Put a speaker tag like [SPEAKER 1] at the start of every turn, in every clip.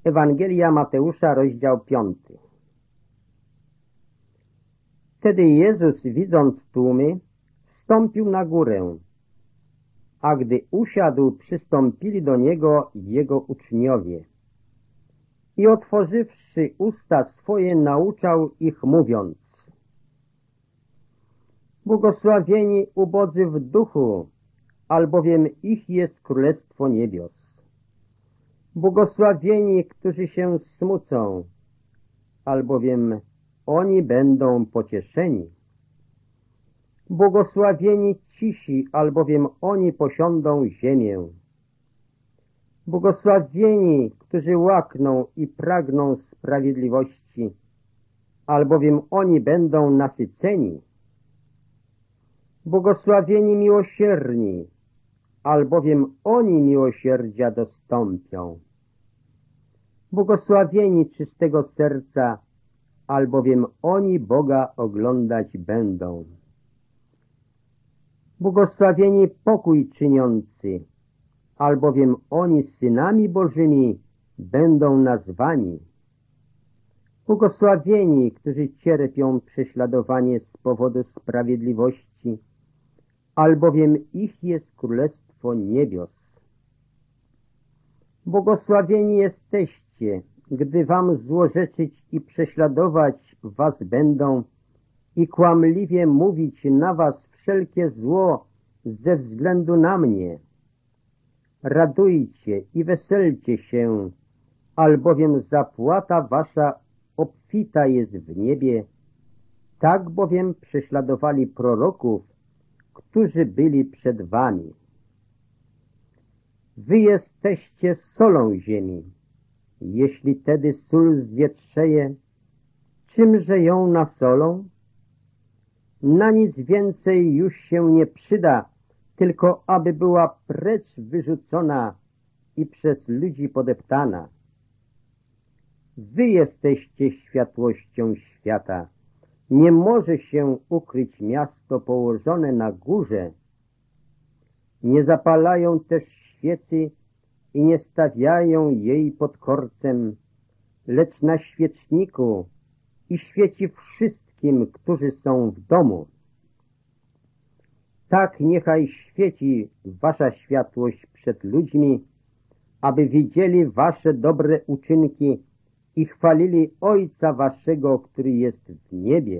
[SPEAKER 1] Ewangelia Mateusza, rozdział 5. Wtedy Jezus, widząc tłumy, wstąpił na górę, a gdy usiadł, przystąpili do Niego Jego uczniowie. I otworzywszy usta swoje, nauczał ich, mówiąc: Błogosławieni ubodzy w duchu, albowiem ich jest Królestwo Niebios. Błogosławieni, którzy się smucą, albowiem oni będą pocieszeni. Błogosławieni cisi, albowiem oni posiądą ziemię. Błogosławieni, którzy łakną i pragną sprawiedliwości, albowiem oni będą nasyceni. Błogosławieni miłosierni, albowiem oni miłosierdzia dostąpią. Błogosławieni czystego serca, albowiem oni Boga oglądać będą. Błogosławieni pokój czyniący, albowiem oni synami Bożymi będą nazwani. Błogosławieni, którzy cierpią prześladowanie z powodu sprawiedliwości, albowiem ich jest Królestwo Niebios. Błogosławieni jesteście, gdy wam złorzeczyć i prześladować was będą i kłamliwie mówić na was wszelkie zło ze względu na mnie. Radujcie i weselcie się, albowiem zapłata wasza obfita jest w niebie. Tak bowiem prześladowali proroków, którzy byli przed wami. Wy jesteście solą ziemi. Jeśli tedy sól zwietrzeje, czymże ją nasolą? Na nic więcej już się nie przyda, tylko aby była precz wyrzucona i przez ludzi podeptana. Wy jesteście światłością świata. Nie może się ukryć miasto położone na górze. Nie zapalają też świecy i nie stawiają jej pod korcem, lecz na świeczniku i świeci wszystkim, którzy są w domu. Tak niechaj świeci wasza światłość przed ludźmi, aby widzieli wasze dobre uczynki i chwalili Ojca waszego, który jest w niebie.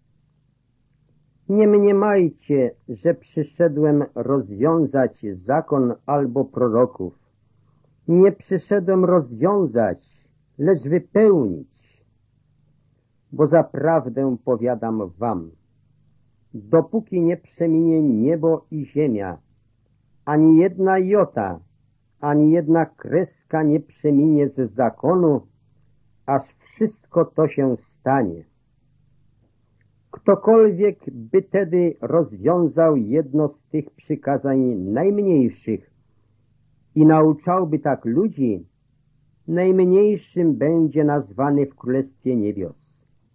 [SPEAKER 1] Nie mniemajcie, że przyszedłem rozwiązać zakon albo proroków. Nie przyszedłem rozwiązać, lecz wypełnić. Bo zaprawdę powiadam wam, dopóki nie przeminie niebo i ziemia, ani jedna jota, ani jedna kreska nie przeminie z zakonu, aż wszystko to się stanie. Ktokolwiek by tedy rozwiązał jedno z tych przykazań najmniejszych i nauczałby tak ludzi, najmniejszym będzie nazwany w Królestwie Niebios.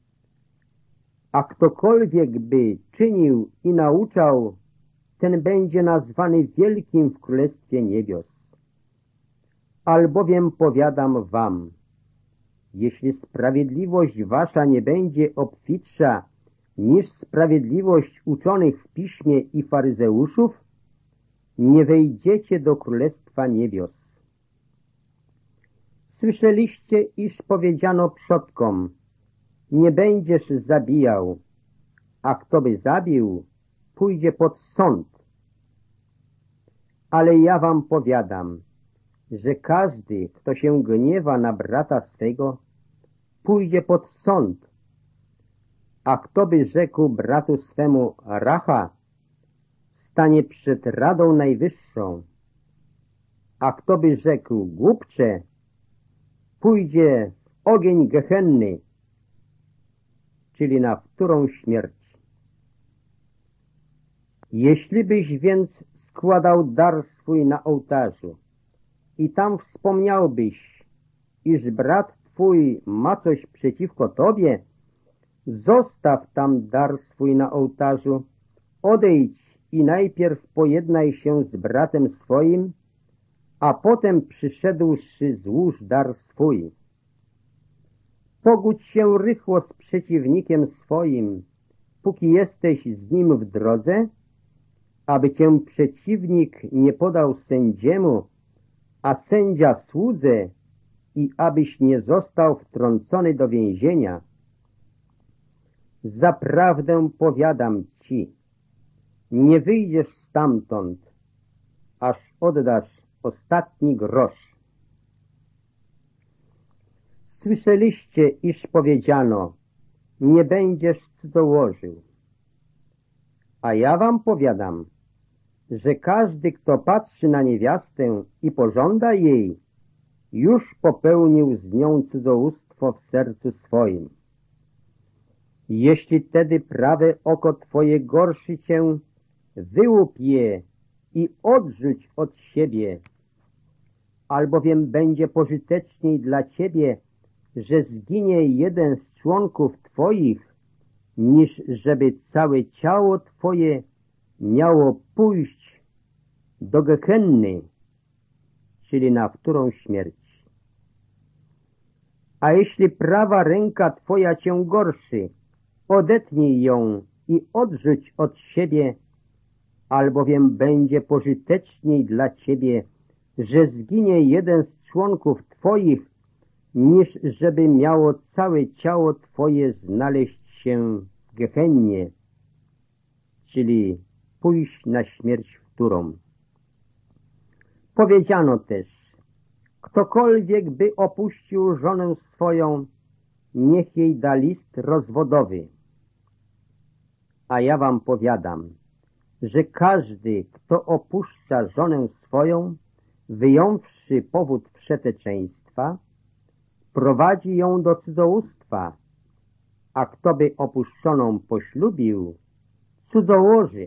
[SPEAKER 1] A ktokolwiek by czynił i nauczał, ten będzie nazwany wielkim w Królestwie Niebios. Albowiem powiadam wam, jeśli sprawiedliwość wasza nie będzie obfitsza niż sprawiedliwość uczonych w piśmie i faryzeuszów, nie wejdziecie do Królestwa Niebios. Słyszeliście, iż powiedziano przodkom, nie będziesz zabijał, a kto by zabił, pójdzie pod sąd. Ale ja wam powiadam, że każdy, kto się gniewa na brata swego, pójdzie pod sąd, a kto by rzekł bratu swemu racha, stanie przed Radą Najwyższą, a kto by rzekł głupcze, pójdzie w ogień gehenny, czyli na wtórą śmierć. Jeśli byś więc składał dar swój na ołtarzu i tam wspomniałbyś, iż brat twój ma coś przeciwko tobie, zostaw tam dar swój na a potem przyszedłszy złóż dar swój. Pogódź się rychło z przeciwnikiem swoim, póki jesteś z nim w drodze, aby cię przeciwnik nie podał sędziemu, a sędzia słudze, i abyś nie został wtrącony do więzienia. Zaprawdę powiadam ci, nie wyjdziesz stamtąd, aż oddasz ostatni grosz. Słyszeliście, iż powiedziano, nie będziesz cudzołożył. A ja wam powiadam, że każdy, kto patrzy na niewiastę i pożąda jej, już popełnił z nią cudzołóstwo w sercu swoim. Jeśli tedy prawe oko twoje gorszy cię, wyłup je i odrzuć od siebie, albowiem będzie pożyteczniej dla ciebie, że zginie jeden z członków twoich, niż żeby całe ciało twoje miało pójść do Gehenny, czyli na wtórą śmierć. A jeśli prawa ręka twoja cię gorszy, odetnij ją i odrzuć od siebie, albowiem będzie pożyteczniej dla ciebie, że zginie jeden z członków twoich, niż żeby miało całe ciało twoje znaleźć się w Gehennie, czyli pójść na śmierć wtórą. Powiedziano też, ktokolwiek by opuścił żonę swoją, niech jej da list rozwodowy. A ja wam powiadam, że każdy, kto opuszcza żonę swoją, wyjąwszy powód wszeteczeństwa, prowadzi ją do cudzołóstwa, a kto by opuszczoną poślubił, cudzołoży.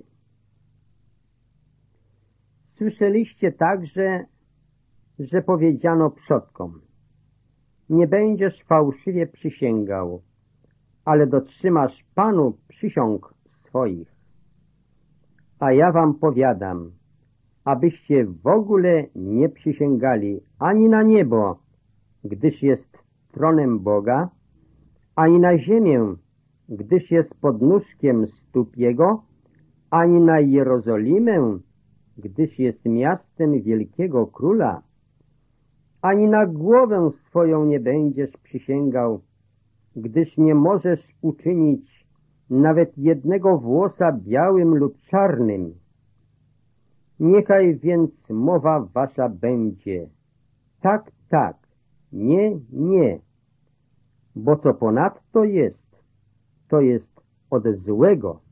[SPEAKER 1] Słyszeliście także, że powiedziano przodkom, nie będziesz fałszywie przysięgał, ale dotrzymasz Panu przysiąg swoich. A ja wam powiadam, abyście w ogóle nie przysięgali ani na niebo, gdyż jest tronem Boga, ani na ziemię, gdyż jest podnóżkiem stóp Jego, ani na Jerozolimę, gdyż jest miastem wielkiego króla, ani na głowę swoją nie będziesz przysięgał, gdyż nie możesz uczynić nawet jednego włosa białym lub czarnym. Niechaj więc mowa wasza będzie tak, tak, nie, nie, bo co ponadto jest, to jest od złego.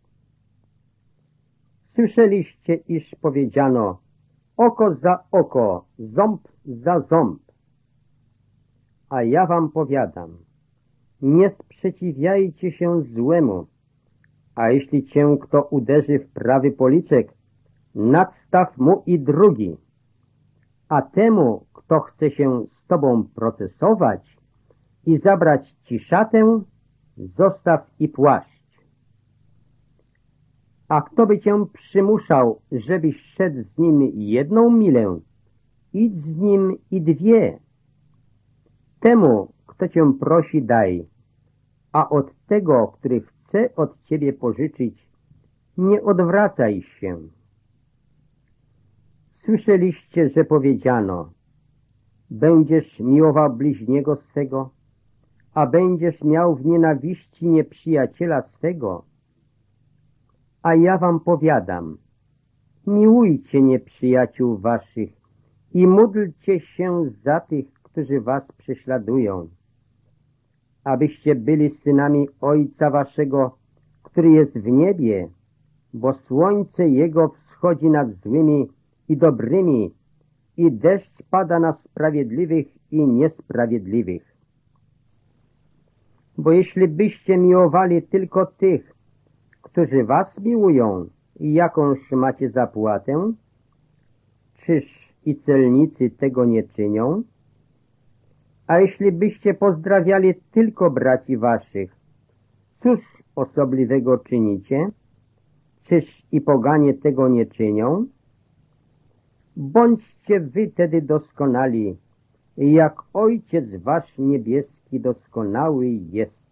[SPEAKER 1] Słyszeliście, iż powiedziano oko za oko, ząb za ząb. A ja wam powiadam, nie sprzeciwiajcie się złemu, a jeśli cię kto uderzy w prawy policzek, nadstaw mu i drugi, a temu, kto chce się z tobą procesować i zabrać ci szatę, zostaw i płaszcz. A kto by cię przymuszał, żebyś szedł z nim 1 milę, idź z nim i 2. Temu, kto cię prosi, daj, a od tego, który chce od ciebie pożyczyć, nie odwracaj się. Słyszeliście, że powiedziano, będziesz miłował bliźniego swego, a będziesz miał w nienawiści nieprzyjaciela swego. A ja wam powiadam, miłujcie nieprzyjaciół waszych i módlcie się za tych, którzy was prześladują, abyście byli synami Ojca waszego, który jest w niebie, bo słońce Jego wschodzi nad złymi i dobrymi i deszcz pada na sprawiedliwych i niesprawiedliwych. Bo jeśli byście miłowali tylko tych, którzy was miłują, i jakąż macie zapłatę? Czyż i celnicy tego nie czynią? A jeśli byście pozdrawiali tylko braci waszych, cóż osobliwego czynicie? Czyż i poganie tego nie czynią? Bądźcie wy tedy doskonali, jak Ojciec wasz niebieski doskonały jest.